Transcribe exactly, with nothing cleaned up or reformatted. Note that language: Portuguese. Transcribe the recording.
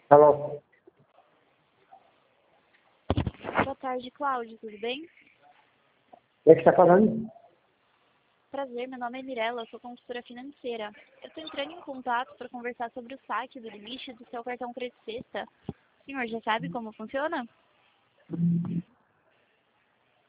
Alô? Boa tarde, Cláudio, tudo bem? Quem é que está falando? Prazer, meu nome é Mirella, eu sou consultora financeira. Eu estou entrando em contato para conversar sobre o saque do limite do seu cartão Crédito Sexta. O senhor já sabe como funciona?